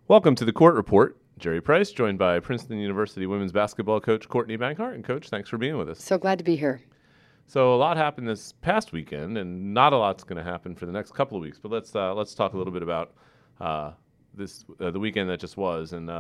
Welcome to the Court Report. Jerry Price, joined by Princeton University women's basketball coach Courtney Bankhart. And Coach, thanks for being with us. So glad to be here. So a lot happened this past weekend, and not a lot's going to happen for the next couple of weeks. But let's talk a little bit about the weekend that just was, and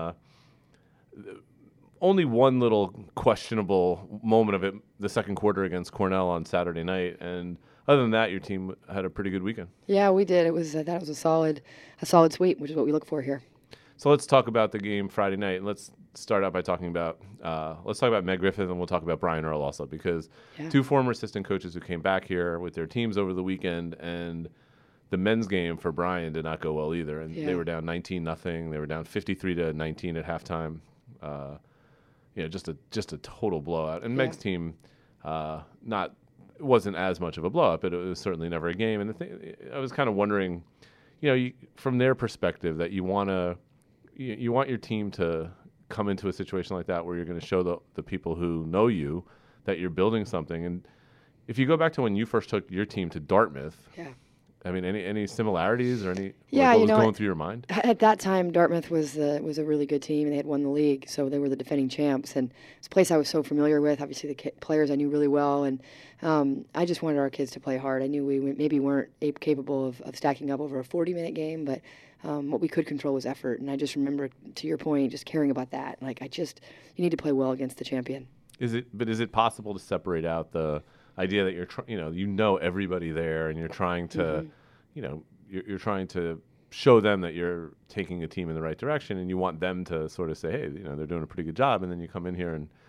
only one little questionable moment of it, the second quarter against Cornell on Saturday night, and other than that, your team had a pretty good weekend. Yeah, we did. It was that was a solid sweep, which is what we look for here. So let's talk about the game Friday night, and let's start out by talking about Meg Griffith, and we'll talk about Brian Earl also, because two former assistant coaches who came back here with their teams over the weekend, and the men's game for Brian did not go well either, and they were down 19-0. They were down 53-19 at halftime. Just a total blowout. And Meg's team, wasn't as much of a blowout, but it was certainly never a game. And I was kind of wondering, from their perspective, that you want your team to come into a situation like that where you're going to show the people who know you that you're building something. And if you go back to when you first took your team to Dartmouth, I mean, any similarities or what was going through your mind? At that time, Dartmouth was a really good team, and they had won the league, so they were the defending champs. And it's a place I was so familiar with. Obviously, the players I knew really well, and I just wanted our kids to play hard. I knew we maybe weren't capable of stacking up over a 40-minute game, but what we could control was effort. And I just remember, to your point, just caring about that. Like, you need to play well against the champion. Is it possible to separate out the idea that you're everybody there, and you're trying to, you're trying to show them that you're taking a team in the right direction, and you want them to sort of say, hey, they're doing a pretty good job, and then you come in here and,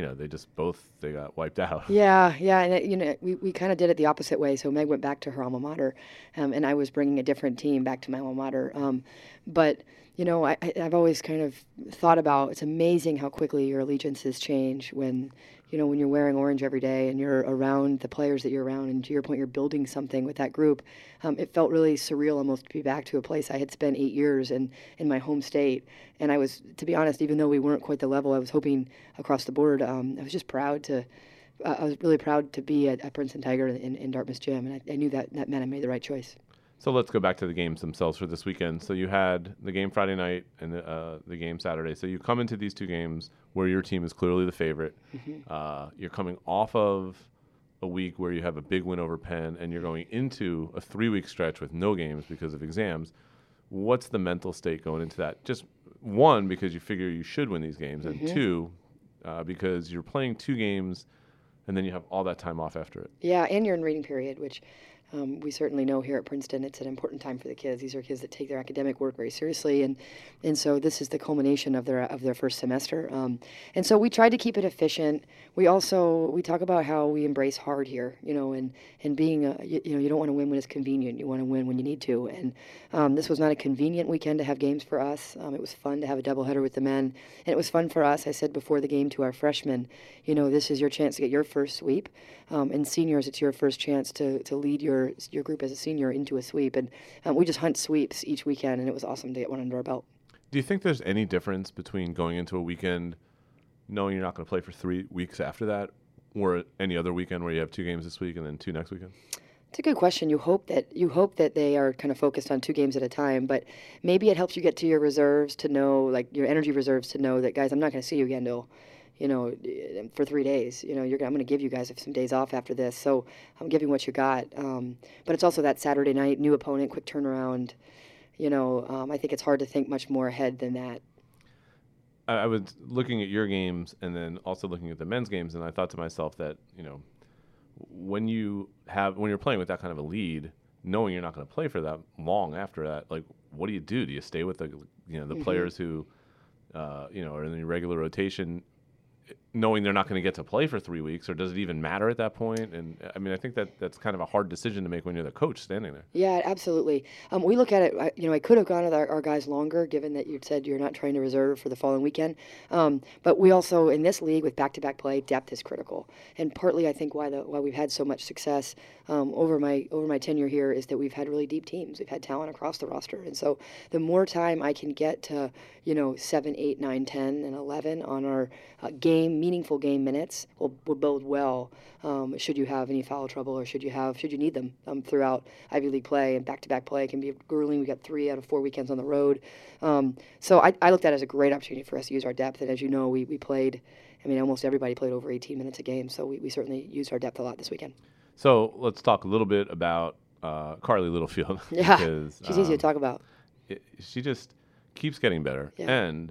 they got wiped out. Yeah, and we kind of did it the opposite way. So Meg went back to her alma mater, and I was bringing a different team back to my alma mater. But I've always kind of thought about, it's amazing how quickly your allegiances change when you're wearing orange every day and you're around the players that you're around, and to your point, you're building something with that group. It felt really surreal almost to be back to a place I had spent 8 years in my home state. And I was, to be honest, even though we weren't quite the level I was hoping across the board, I was just proud I was really proud to be at Princeton Tiger in Dartmouth Gym, and I knew that meant I made the right choice. So let's go back to the games themselves for this weekend. So you had the game Friday night and the game Saturday. So you come into these two games where your team is clearly the favorite. Mm-hmm. You're coming off of a week where you have a big win over Penn, and you're going into a 3-week stretch with no games because of exams. What's the mental state going into that? Just one, because you figure you should win these games, and two, because you're playing 2 games and then you have all that time off after it. Yeah, and you're in reading period, which we certainly know here at Princeton it's an important time for the kids. These are kids that take their academic work very seriously, and so this is the culmination of their first semester. And so we tried to keep it efficient. We talk about how we embrace hard here, and being you don't want to win when it's convenient. You want to win when you need to. And this was not a convenient weekend to have games for us. It was fun to have a doubleheader with the men, and it was fun for us. I said before the game to our freshmen, this is your chance to get your first sweep, and seniors, it's your first chance to lead your group as a senior into a sweep. And we just hunt sweeps each weekend, and it was awesome to get one under our belt. Do you think there's any difference between going into a weekend knowing you're not going to play for 3 weeks after that, or any other weekend where you have 2 games this week and then 2 next weekend? It's a good question. You hope that they are kind of focused on 2 games at a time, but maybe it helps you get to your reserves to know, like your energy reserves, to know that, guys, I'm not going to see you again till for 3 days. I'm going to give you guys some days off after this, so I'm giving what you got. But it's also that Saturday night, new opponent, quick turnaround. I think it's hard to think much more ahead than that. I was looking at your games and then also looking at the men's games, and I thought to myself that, when you're playing with that kind of a lead, knowing you're not going to play for that long after that, like, what do? Do you stay with the players who, are in the regular rotation, knowing they're not going to get to play for 3 weeks, or does it even matter at that point? And I mean, I think that's kind of a hard decision to make when you're the coach standing there. Yeah, absolutely. We look at it, I could have gone with our guys longer, given that you'd said you're not trying to reserve for the following weekend. But we also, in this league with back-to-back play, depth is critical. And partly, I think, why we've had so much success over my tenure here is that we've had really deep teams. We've had talent across the roster. And so the more time I can get to, 7, 8, 9, 10, and 11 on our game meaningful game minutes will bode well should you have any foul trouble or should you need them throughout Ivy League play, and back-to-back play can be grueling. We got 3 out of 4 weekends on the road. So I looked at it as a great opportunity for us to use our depth. And as you know, we played, I mean, almost everybody played over 18 minutes a game. So we certainly used our depth a lot this weekend. So let's talk a little bit about Carly Littlefield. Yeah, because, she's easy to talk about. She just keeps getting better. Yeah. And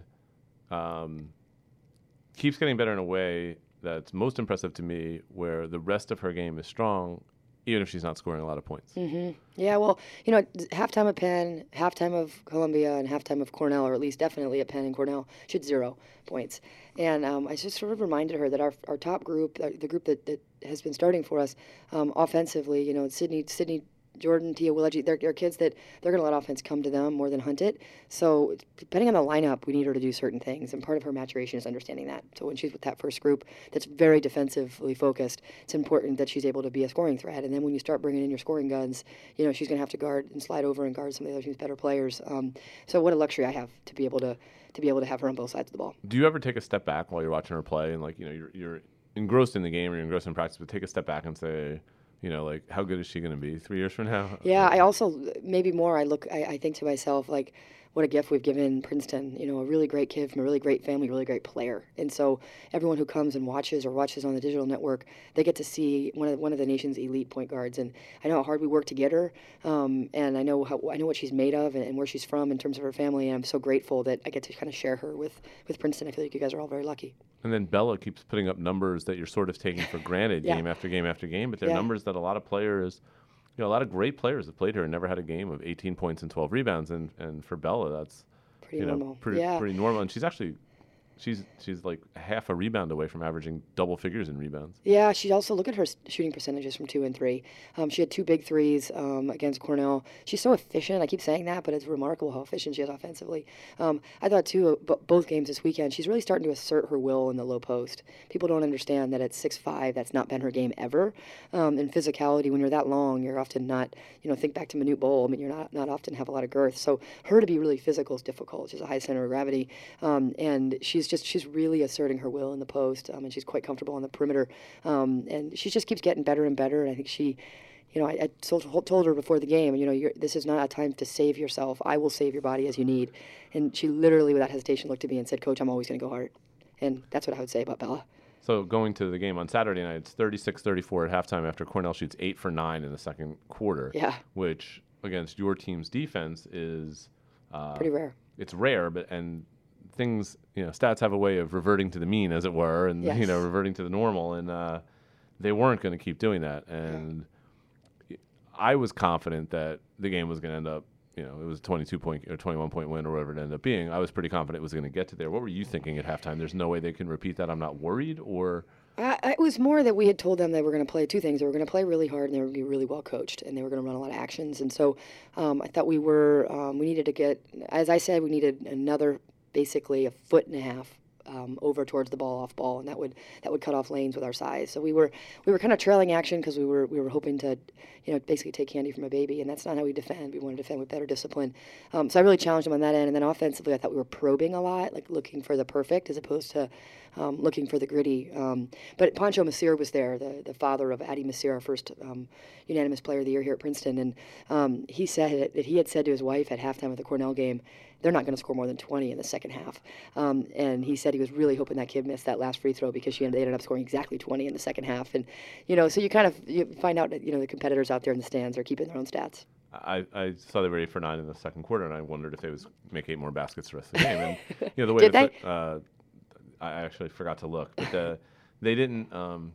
keeps getting better in a way that's most impressive to me, where the rest of her game is strong, even if she's not scoring a lot of points. Mm-hmm. Yeah, well, halftime of Penn, halftime of Columbia, and halftime of Cornell, or at least definitely at Penn and Cornell, she had 0 points. And I just sort of reminded her that our top group, the group that has been starting for us offensively, Sydney, Jordan, Tia Willegi, they're kids that they're going to let offense come to them more than hunt it. So depending on the lineup, we need her to do certain things, and part of her maturation is understanding that. So when she's with that first group that's very defensively focused, it's important that she's able to be a scoring threat. And then when you start bringing in your scoring guns, she's going to have to guard and slide over and guard some of the other team's better players. So what a luxury I have to be able to have her on both sides of the ball. Do you ever take a step back while you're watching her play, and you're engrossed in the game or you're engrossed in practice, but take a step back and say, how good is she going to be 3 years from now? Yeah, I also, maybe more, I think to myself, like, what a gift we've given Princeton. A really great kid from a really great family, really great player. And so everyone who comes and watches on the digital network, they get to see one of the nation's elite point guards. And I know how hard we work to get her, and I know what she's made of and where she's from in terms of her family. And I'm so grateful that I get to kind of share her with Princeton. I feel like you guys are all very lucky. And then Bella keeps putting up numbers that you're sort of taking for granted game after game after game, but they're numbers that a lot of players, a lot of great players that played her and never had a game of 18 points and 12 rebounds. And for Bella, that's pretty normal. Pretty normal. And she's actually, she's like half a rebound away from averaging double figures in rebounds. Yeah, she also, look at her shooting percentages from 2 and 3. She had 2 big threes against Cornell. She's so efficient. I keep saying that, but it's remarkable how efficient she is offensively. I thought, too, both games this weekend, she's really starting to assert her will in the low post. People don't understand that at 6'5", that's not been her game ever. In physicality, when you're that long, you're often not, think back to Manute Bol. I mean, you're not often have a lot of girth. So her to be really physical is difficult. She's a high center of gravity, and she's really asserting her will in the post, and she's quite comfortable on the perimeter, and she just keeps getting better and better. And I think she, I told her before the game, this is not a time to save yourself. I will save your body as you need. And she literally, without hesitation, looked at me and said, "Coach, I'm always going to go hard." And that's what I would say about Bella. So going to the game on Saturday night, it's 36-34 at halftime after Cornell shoots 8 for 9 in the second quarter. Yeah. Which against your team's defense is pretty rare. It's rare, and things, stats have a way of reverting to the mean, as it were, and yes. Reverting to the normal, and they weren't going to keep doing that. And I was confident that the game was going to end up, it was a 22-point or 21-point win or whatever it ended up being. I was pretty confident it was going to get to there. What were you thinking at halftime? There's no way they can repeat that. I'm not worried, or it was more that we had told them they were going to play 2 things. They were going to play really hard, and they were going to be really well coached, and they were going to run a lot of actions. And so I thought we needed to get, as I said, we needed another, basically a 1.5 feet over towards the ball, off ball, and that would cut off lanes with our size. So we were kind of trailing action because we were hoping to, basically take candy from a baby, and that's not how we defend. We want to defend with better discipline. So I really challenged them on that end, and then offensively, I thought we were probing a lot, like looking for the perfect as opposed to looking for the gritty. But Pancho Masir was there, the father of Addie Masir, our first unanimous player of the year here at Princeton, and he said that he had said to his wife at halftime of the Cornell game, they're not going to score more than 20 in the second half. And he said he was really hoping that kid missed that last free throw because they ended up scoring exactly 20 in the second half. And, so you find out that, the competitors out there in the stands are keeping their own stats. I saw they were 8 for 9 in the second quarter, and I wondered if they would make 8 more baskets the rest of the game. And, the way Did they? I actually forgot to look. But they didn't,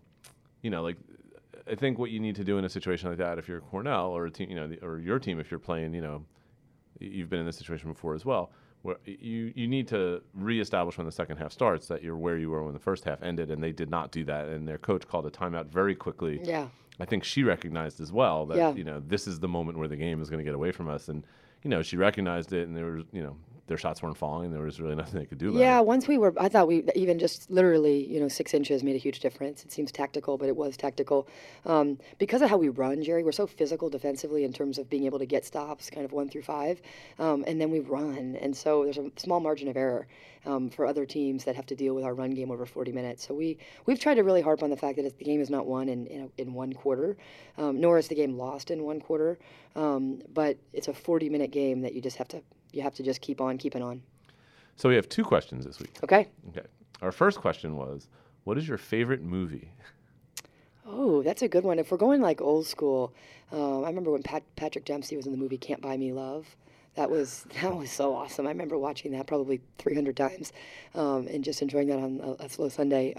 I think what you need to do in a situation like that, if you're Cornell or a team, or your team, if you're playing, you've been in this situation before as well, where you need to reestablish when the second half starts that you're where you were when the first half ended, and they did not do that, and their coach called a timeout very quickly. Yeah. I think she recognized as well that, this is the moment where the game is going to get away from us, and, she recognized it, and there was, their shots weren't falling. There was really nothing they could do about Yeah, it. once I thought we even just literally, 6 inches made a huge difference. It seems tactical, but it was tactical. Because of how we run, Jerry, we're so physical defensively in terms of being able to get stops, kind of 1 through 5, and then we run. And so there's a small margin of error for other teams that have to deal with our run game over 40 minutes. So we've tried to really harp on the fact that the game is not won in one quarter, nor is the game lost in one quarter. But it's a 40-minute game that you have to just keep on keeping on. So we have 2 questions this week. Okay. Okay. Our first question was, what is your favorite movie? Oh, that's a good one. If we're going like old school, I remember when Patrick Dempsey was in the movie Can't Buy Me Love. That was so awesome. I remember watching that probably 300 times and just enjoying that on a slow Sunday.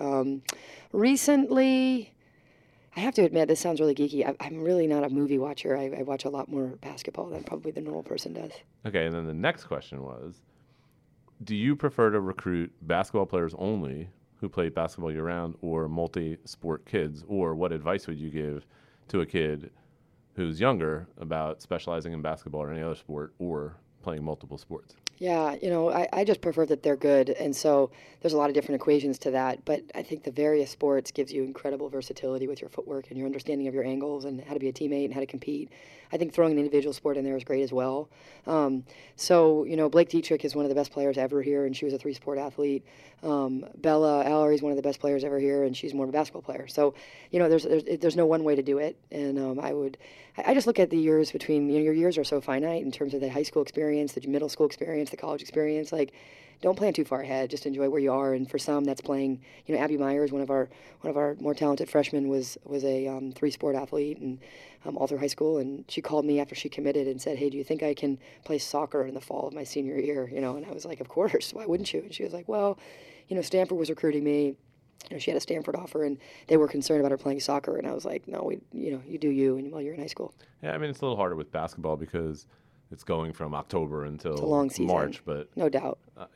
Recently, I have to admit, this sounds really geeky. I'm really not a movie watcher. I watch a lot more basketball than probably the normal person does. Okay, and then the next question was, do you prefer to recruit basketball players only who play basketball year-round or multi-sport kids, or what advice would you give to a kid who's younger about specializing in basketball or any other sport or playing multiple sports? Yeah, I just prefer that they're good, and so there's a lot of different equations to that, but I think the various sports gives you incredible versatility with your footwork and your understanding of your angles and how to be a teammate and how to compete. I think throwing an individual sport in there is great as well. Blake Dietrich is one of the best players ever here, and she was a 3-sport athlete. Bella Allery is one of the best players ever here, and she's more of a basketball player. So, there's no one way to do it, and I just look at the years between, your years are so finite in terms of the high school experience, the middle school experience, the college experience. Like, don't plan too far ahead. Just enjoy where you are. And for some, that's playing. Abby Myers, one of our more talented freshmen, was a 3-sport athlete and all through high school. And she called me after she committed and said, "Hey, do you think I can play soccer in the fall of my senior year?" And I was like, "Of course. Why wouldn't you?" And she was like, "Well, Stanford was recruiting me." She had a Stanford offer, and they were concerned about her playing soccer. And I was like, "No, you do you, and while you're in high school." Yeah, I mean, it's a little harder with basketball because it's going from October until It's a long season. March, but no doubt.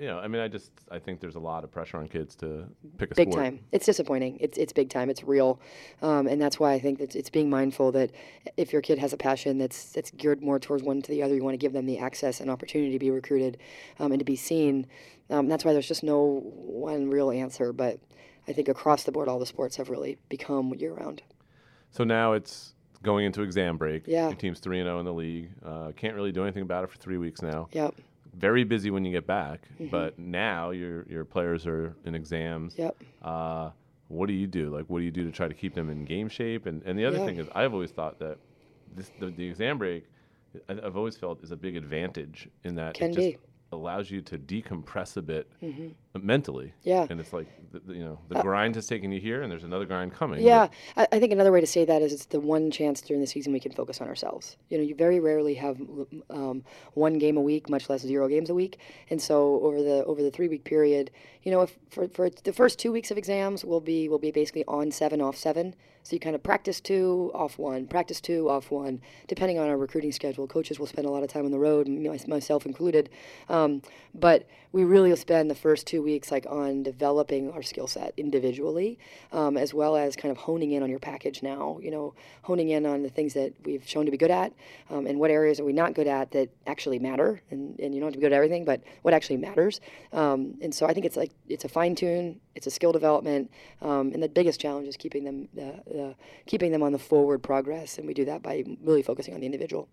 I think there's a lot of pressure on kids to pick a Big sport. time. It's disappointing. It's big time. It's real, and that's why I think that it's being mindful that if your kid has a passion that's geared more towards one to the other, you want to give them the access and opportunity to be recruited and to be seen. That's why there's just no one real answer, but I think across the board, all the sports have really become year-round. So now it's going into exam break. Yeah. Your team's 3-0 in the league. Can't really do anything about it for 3 weeks now. Yep. Very busy when you get back, but now your players are in exams. Yep. What do you do? Like, what do you do to try to keep them in game shape? And the other thing is, I've always thought that the exam break, I've always felt is a big advantage in that it just allows you to decompress a bit mentally. Yeah. And it's like, the grind has taken you here, and there's another grind coming. Yeah. I think another way to say that is it's the one chance during the season we can focus on ourselves. You very rarely have one game a week, much less 0 games a week. And so over the 3-week period, if for the first 2 weeks of exams, we'll be basically on 7, off 7. So you kind of practice 2, off 1, practice 2, off 1, depending on our recruiting schedule. Coaches will spend a lot of time on the road, myself included. But we really will spend the first 2 weeks on developing our skill set individually, as well as kind of honing in on your package now, honing in on the things that we've shown to be good at, and what areas are we not good at that actually matter. And you don't have to be good at everything, but what actually matters. And so I think it's a fine tune, it's a skill development, and the biggest challenge is keeping them on the forward progress, and we do that by really focusing on the individual.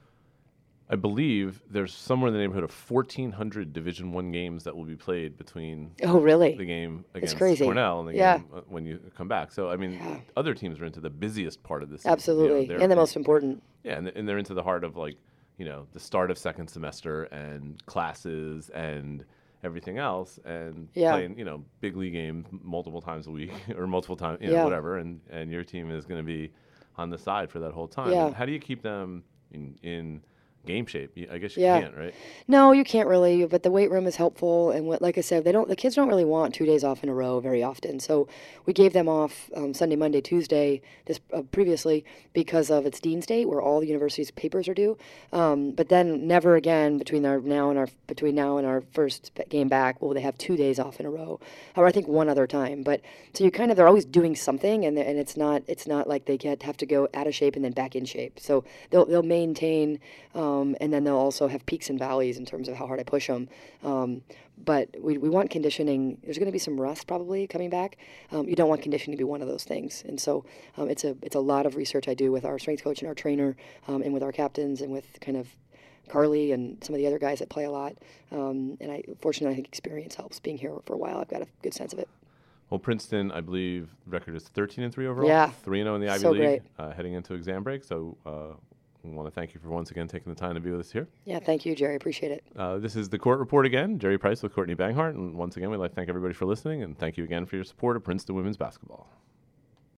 I believe there's somewhere in the neighborhood of 1,400 Division I games that will be played between the game against Cornell and the game when you come back. So, I mean, other teams are into the busiest part of this season. Absolutely, and the most important. Yeah, and they're into the heart of, the start of second semester and classes and everything else, and playing, big league games multiple times a week or multiple times, whatever, and your team is going to be on the side for that whole time. Yeah. And how do you keep them in game shape? I guess you can't, right? No, you can't really, but the weight room is helpful. And like I said, the kids don't really want 2 days off in a row very often. So we gave them off Sunday, Monday, Tuesday previously because of it's Dean's Day, where all the university's papers are due. But then never again between now and our first game back will they have 2 days off in a row, or I think one other time. But so they're always doing something, and it's not like they have to go out of shape and then back in shape. So they'll maintain and then they'll also have peaks and valleys in terms of how hard I push them. But we want conditioning. There's going to be some rust probably coming back. You don't want conditioning to be one of those things. And so it's a lot of research I do with our strength coach and our trainer, and with our captains and with kind of Carly and some of the other guys that play a lot. And fortunately, I think experience helps. Being here for a while, I've got a good sense of it. Well, Princeton, I believe, record is 13-3 overall. Yeah. 3-0 in the Ivy So League, great. heading into exam break. So we want to thank you for once again taking the time to be with us here. Yeah, thank you, Jerry. Appreciate it. This is the Court Report again. Jerry Price with Courtney Banghart. And once again, we'd like to thank everybody for listening. And thank you again for your support of Princeton women's basketball.